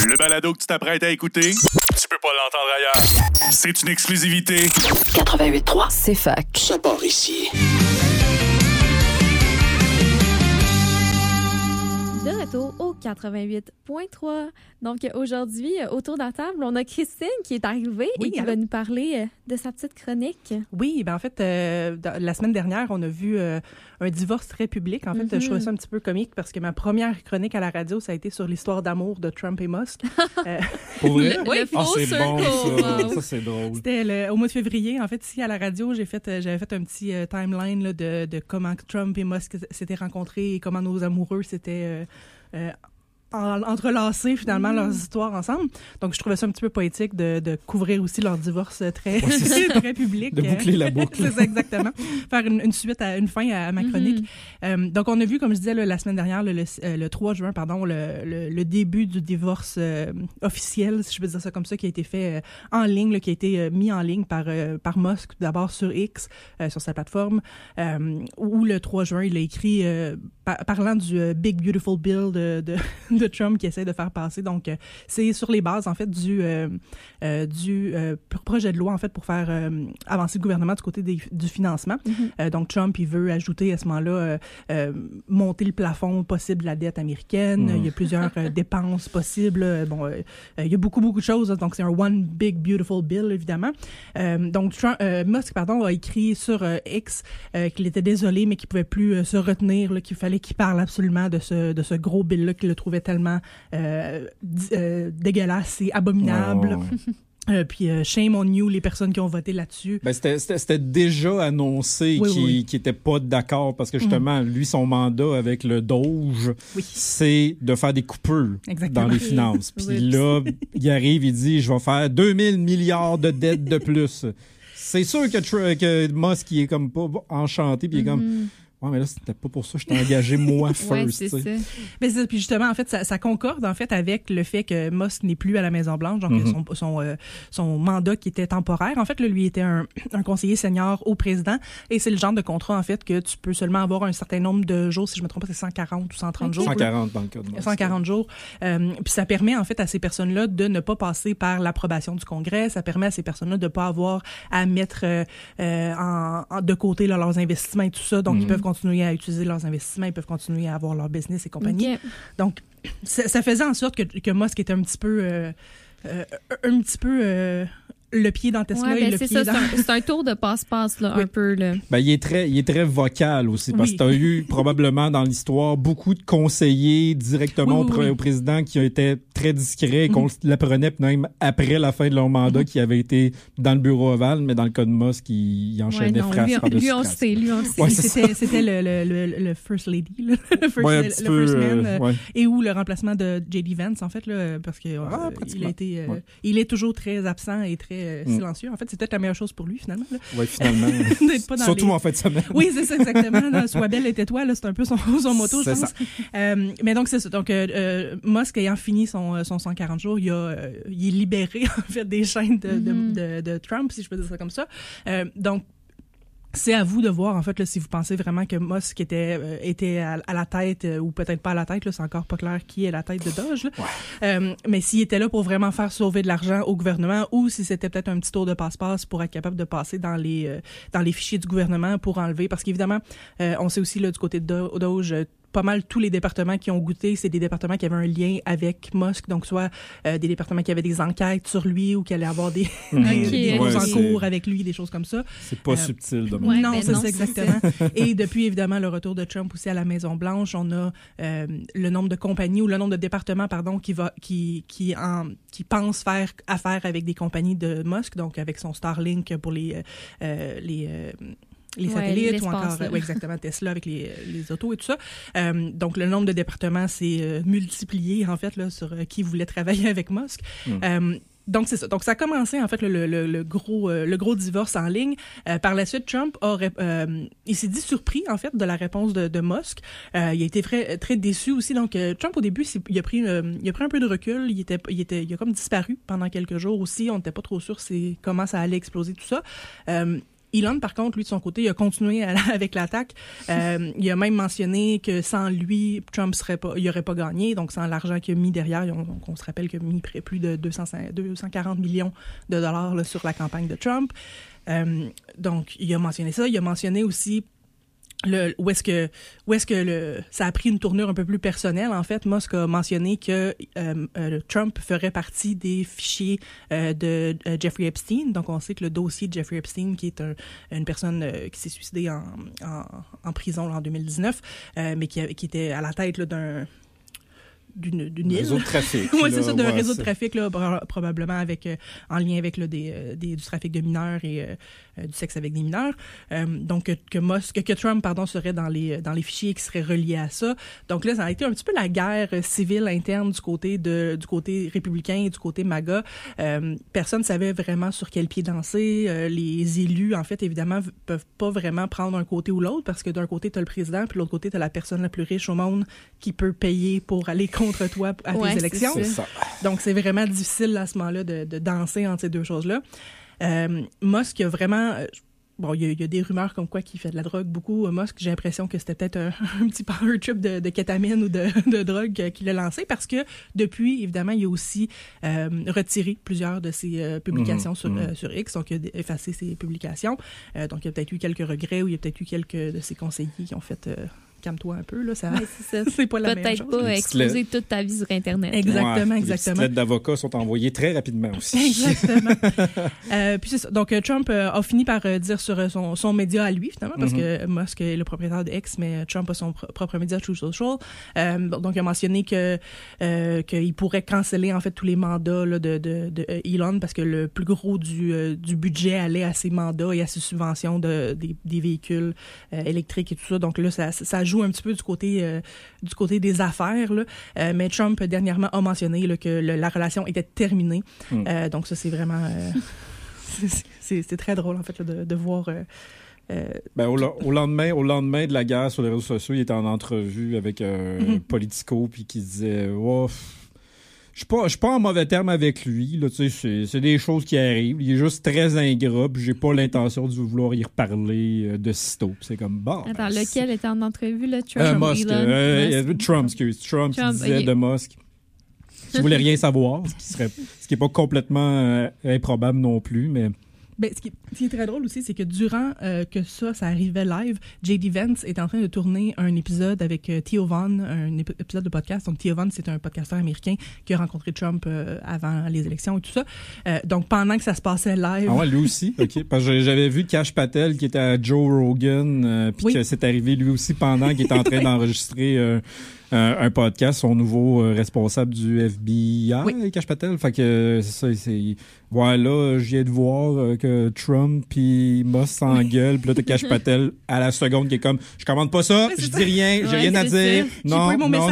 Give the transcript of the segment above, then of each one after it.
Le balado que tu t'apprêtes à écouter, tu peux pas l'entendre ailleurs. C'est une exclusivité. 88.3, c'est fac. Ça part ici. De retour au 88.3. Donc, aujourd'hui, autour de la table, on a Christine qui est arrivée et qui va nous parler de sa petite chronique. Oui, ben en fait, la semaine dernière, on a vu un divorce très public. En fait, je trouvais ça un petit peu comique parce que ma première chronique à la radio, ça a été sur l'histoire d'amour de Trump et Musk. Pour vrai? Oui, c'est bon, ça. Wow. Ça, c'est drôle. C'était au mois de février. En fait, ici, à la radio, j'avais fait un petit timeline là, de comment Trump et Musk s'étaient rencontrés et comment nos amoureux s'étaient entrelacer finalement leurs histoires ensemble. Donc, je trouvais ça un petit peu poétique de couvrir aussi leur divorce très, très public. De boucler la boucle. C'est ça, exactement. Faire une suite, une fin à ma chronique. Donc, on a vu, comme je disais la semaine dernière, le 3 juin, le début du divorce officiel, si je peux dire ça comme ça, qui a été fait en ligne, là, qui a été mis en ligne par Musk, d'abord sur X, sur sa plateforme, où le 3 juin, il a écrit, parlant du Big Beautiful Bill de Trump qui essaie de faire passer. Donc, c'est sur les bases, en fait, du projet de loi, en fait, pour faire avancer le gouvernement du côté du financement. Donc, Trump, il veut ajouter à ce moment-là, monter le plafond possible de la dette américaine. Il y a plusieurs dépenses possibles. Il y a beaucoup de choses. Donc, c'est un One Big Beautiful Bill, évidemment. Donc, Musk, a écrit sur X qu'il était désolé, mais qu'il pouvait plus se retenir, là, qu'il fallait qu'il parle absolument de ce gros bill-là, qu'il le trouvait tellement dégueulasse et abominable. Puis shame on you, les personnes qui ont voté là-dessus. Ben, c'était déjà annoncé qu'il n'était pas d'accord parce que justement, lui, son mandat avec le Doge, c'est de faire des coupures dans les finances. Puis là, il arrive, il dit, je vais faire 2000 milliards de dettes de plus. C'est sûr que Musk, il est comme pas enchanté, puis il est comme... Ouais, mais là, c'était pas pour ça que je t'ai engagé moi first. Ouais, c'est ça. Mais puis justement, en fait, ça concorde en fait avec le fait que Musk n'est plus à la Maison-Blanche, donc son mandat qui était temporaire. En fait, là, lui était un conseiller senior au président, et c'est le genre de contrat en fait que tu peux seulement avoir un certain nombre de jours, si je me trompe pas, c'est 140 ou 130 jours. 140 dans le cas de Musk. 140 jours. Puis ça permet en fait à ces personnes-là de ne pas passer par l'approbation du Congrès. Ça permet à ces personnes-là de pas avoir à mettre de côté là, leurs investissements et tout ça. Donc ils peuvent continuer à utiliser leurs investissements, ils peuvent continuer à avoir leur business et compagnie. Okay. Donc, ça faisait en sorte que Musk était un petit peu le pied dans Tesla et le pied ça, dans... c'est un tour de passe-passe, là, un peu. Là. Ben, il est très vocal aussi, parce que tu as eu probablement dans l'histoire beaucoup de conseillers directement au président qui ont été très discrets et qu'on l'apprenait même après la fin de leur mandat qui avait été dans le bureau ovale, mais dans le cas de Musk, il enchaînait phrase par-dessus lui, on le sait. Ouais, c'était le First Lady, le First Man, et ou le remplacement de J.D. Vance, en fait, là, parce que il est toujours très absent et très silencieux. En fait, c'est peut-être la meilleure chose pour lui, finalement. Oui, finalement. Surtout en fin de semaine. Oui, c'est ça, exactement. Sois belle et tais-toi, là, c'est un peu son motto, je pense. Mais donc, c'est ça. Donc, Musk, ayant fini son 140 jours, il est libéré, en fait, des chaînes de Trump, si je peux dire ça comme ça. Donc, c'est à vous de voir, en fait, là, si vous pensez vraiment que Musk était à la tête, ou peut-être pas à la tête, là, c'est encore pas clair qui est la tête de Doge, là. Mais s'il était là pour vraiment faire sauver de l'argent au gouvernement, ou si c'était peut-être un petit tour de passe-passe pour être capable de passer dans les fichiers du gouvernement pour enlever, parce qu'évidemment, on sait aussi, là, du côté de Doge, pas mal tous les départements qui ont goûté, c'est des départements qui avaient un lien avec Musk, donc soit des départements qui avaient des enquêtes sur lui ou qui allaient avoir des encours avec lui, des choses comme ça. C'est pas subtil de non, c'est ça, exactement. Et depuis, évidemment, le retour de Trump aussi à la Maison-Blanche, on a le nombre de compagnies ou le nombre de départements, qui pensent faire affaire avec des compagnies de Musk, donc avec son Starlink pour les satellites, ou encore exactement Tesla avec les autos et tout ça. Donc le nombre de départements s'est multiplié en fait là sur qui voulait travailler avec Musk. Donc c'est ça. Donc ça a commencé en fait le gros divorce en ligne. Par la suite, Trump il s'est dit surpris en fait de la réponse de Musk. Il a été très très déçu aussi. Donc Trump au début il a pris un peu de recul. Il a comme disparu pendant quelques jours aussi. On n'était pas trop sûr comment ça allait exploser tout ça. Elon, par contre, lui, de son côté, il a continué avec l'attaque. Il a même mentionné que sans lui, Trump il aurait pas gagné. Donc, sans l'argent qu'il a mis derrière, on se rappelle qu'il a mis plus de 240 millions de dollars là, sur la campagne de Trump. Donc, il a mentionné ça. Il a mentionné aussi où est-ce que ça a pris une tournure un peu plus personnelle. En fait, Musk a mentionné que Trump ferait partie des fichiers de Jeffrey Epstein. Donc, on sait que le dossier de Jeffrey Epstein, qui est une personne qui s'est suicidée en prison en 2019, mais qui était à la tête là, d'une île. Réseau de trafic. Oui, c'est ça, d'un réseau de trafic, là, probablement en lien avec du trafic de mineurs et du sexe avec des mineurs. Donc, que Trump, serait dans les fichiers qui seraient reliés à ça. Donc là, ça a été un petit peu la guerre civile interne du côté républicain et du côté MAGA. Personne ne savait vraiment sur quel pied danser. Les élus, en fait, évidemment, peuvent pas vraiment prendre un côté ou l'autre parce que d'un côté, tu as le président, puis de l'autre côté, tu as la personne la plus riche au monde qui peut payer pour aller contre toi à tes élections. C'est ça. Donc, c'est vraiment difficile à ce moment-là de danser entre ces deux choses-là. Musk a vraiment... il y a des rumeurs comme quoi qu'il fait de la drogue beaucoup. Musk, j'ai l'impression que c'était peut-être un petit power trip de kétamine ou de drogue qu'il a lancé parce que depuis, évidemment, il a aussi retiré plusieurs de ses publications sur X, donc il a effacé ses publications. Donc, il y a peut-être eu quelques regrets ou il y a peut-être eu quelques de ses conseillers qui ont fait... calme-toi un peu, là, ça... Ouais, c'est ça. C'est pas la meilleure chose. Peut-être pas exposer toute ta vie sur Internet. Exactement, ouais, exactement. Les lettres d'avocats sont envoyées très rapidement aussi. Exactement. Puis c'est ça. Donc, Trump a fini par dire sur son média à lui, finalement, parce que Musk est le propriétaire de X, mais Trump a son propre média, Truth Social. Donc, il a mentionné qu'il pourrait canceller, en fait, tous les mandats là, de Elon, parce que le plus gros du budget allait à ses mandats et à ses subventions des véhicules électriques et tout ça. Donc là, ça joue un petit peu du côté des affaires, là. Mais Trump, dernièrement, a mentionné là, que la relation était terminée. Donc ça, c'est vraiment... c'est très drôle, en fait, là, de voir... au lendemain de la guerre sur les réseaux sociaux, il était en entrevue avec Politico, puis qui disait... Oh, je suis pas en mauvais terme avec lui, là, tu sais, c'est des choses qui arrivent. Il est juste très ingrat, puis j'ai pas l'intention de vouloir y reparler de sitôt. C'est comme bon. Attends, lequel était en entrevue, là? Trump Musk, Trump, excuse. Trump qui disait de Musk qu'il voulait rien savoir, ce qui est pas complètement improbable non plus, mais... Ben, ce qui est très drôle aussi, c'est que durant que ça arrivait live, J.D. Vance est en train de tourner un épisode avec Theo Von, un épisode de podcast. Donc, Theo Von, c'est un podcasteur américain qui a rencontré Trump avant les élections et tout ça. Donc, pendant que ça se passait live... Ah ouais, lui aussi? OK. Parce que j'avais vu Kash Patel qui était à Joe Rogan, puis que c'est arrivé lui aussi pendant qu'il était en train d'enregistrer... un podcast, son nouveau responsable du FBI, Kash Patel. Fait que c'est ça, voilà, je viens de voir que Trump puis Musk s'engueulent, puis là t'as Kash Patel à la seconde qui est comme je commande pas ça, je dis rien, j'ai rien à dire. Non.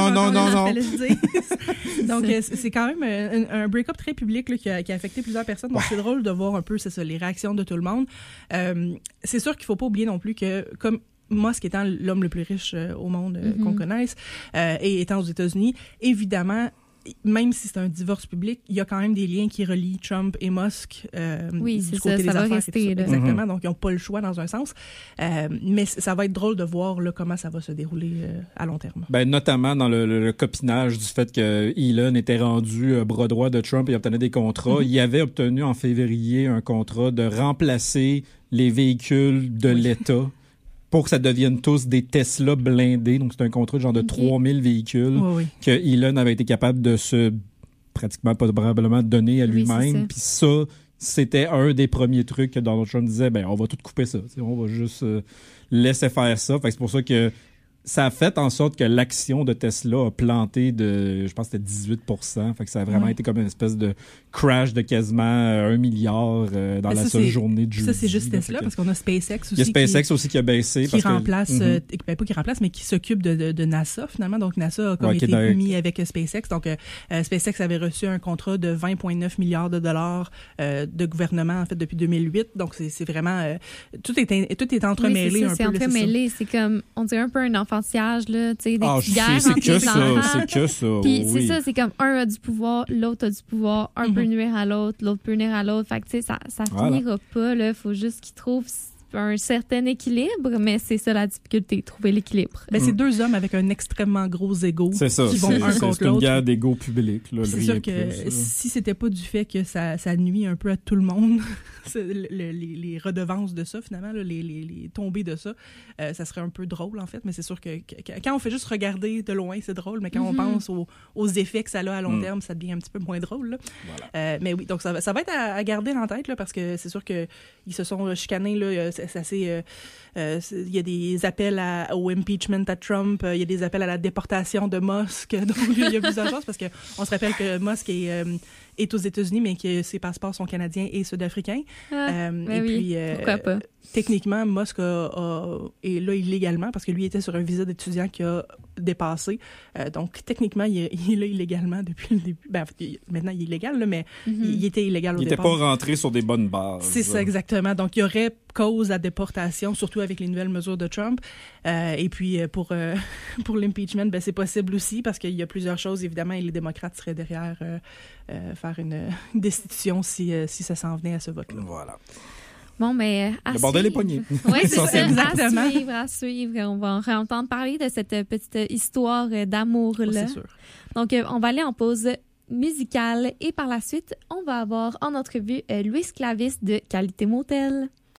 Donc c'est quand même un break-up très public là, qui a affecté plusieurs personnes. Donc c'est drôle de voir un peu les réactions de tout le monde. C'est sûr qu'il faut pas oublier non plus que comme Musk étant l'homme le plus riche au monde qu'on connaisse et étant aux États-Unis, évidemment, même si c'est un divorce public, il y a quand même des liens qui relient Trump et Musk du côté des affaires. Rester, exactement, donc ils n'ont pas le choix dans un sens. Mais ça va être drôle de voir là, comment ça va se dérouler à long terme. Ben, notamment dans le copinage du fait que Elon était rendu bras droit de Trump et obtenait des contrats. Il avait obtenu en février un contrat de remplacer les véhicules de l'État pour que ça devienne tous des Tesla blindés. Donc, c'est un contrat de genre de 3000 véhicules que Elon avait été capable de pratiquement probablement donner à lui-même. Puis ça, c'était un des premiers trucs que Donald Trump disait, on va tout couper ça. On va juste laisser faire ça. Fait que c'est pour ça que ça a fait en sorte que l'action de Tesla a planté je pense que c'était 18%. Fait que ça a vraiment été comme une espèce de crash de quasiment 1 milliard dans la seule journée de jeudi. Ça, c'est juste Tesla, parce qu'on a SpaceX aussi. Il y a SpaceX aussi qui a baissé. Qui remplace, pas qui remplace, mais qui s'occupe de NASA, finalement. Donc, NASA a comme été mis avec SpaceX. Donc, SpaceX avait reçu un contrat de 20,9 milliards de dollars de gouvernement, en fait, depuis 2008. Donc, c'est vraiment... tout est entremêlé un peu. C'est entremêlé. C'est comme, on dirait un peu un enfantillage, là, tu sais, des petites guerres entre les enfants. C'est que ça, Puis c'est ça, c'est comme un a du pouvoir, l'autre a du pouvoir, un peut nuire à l'autre peut nuire à l'autre. Fait que, tu sais, ça finira pas, là. Faut juste qu'ils trouvent un certain équilibre, mais c'est ça la difficulté, trouver l'équilibre. Ben, c'est deux hommes avec un extrêmement gros ego qui vont un contre l'autre. C'est une guerre d'ego public. Là, c'est sûr que si c'était pas du fait que ça nuit un peu à tout le monde, les redevances de ça, finalement, là, les tombées de ça, ça serait un peu drôle, en fait, mais c'est sûr que quand on fait juste regarder de loin, c'est drôle, mais quand on pense aux effets que ça a à long terme, ça devient un petit peu moins drôle. Là. Voilà. Mais oui, donc ça va être à garder en tête, là, parce que c'est sûr qu'ils se sont chicanés, là, il y a des appels au impeachment à Trump, il y a des appels à la déportation de Musk, donc il y a plusieurs choses, parce qu'on se rappelle que Musk est aux États-Unis, mais que ses passeports sont canadiens et sud-africains. Puis, pourquoi pas? Techniquement, Musk est là illégalement parce que lui était sur un visa d'étudiant qui a dépassé. Donc, techniquement, il est là illégalement depuis le début. Ben, maintenant, il est illégal, là, mais il était illégal au départ. Il n'était pas rentré sur des bonnes bases. C'est ça, exactement. Donc, il y aurait cause à déportation, surtout avec les nouvelles mesures de Trump. Et puis, pour l'impeachment, ben, c'est possible aussi parce qu'il y a plusieurs choses, évidemment, et les démocrates seraient derrière faire une destitution si ça s'en venait à ce vote-là. Voilà. Bon, mais le bordel est pogné. Oui, c'est ça. Exactement. À suivre. On va entendre parler de cette petite histoire d'amour-là. C'est sûr. Donc, on va aller en pause musicale et par la suite, on va avoir en entrevue Louis Clavis de Qualité Motel.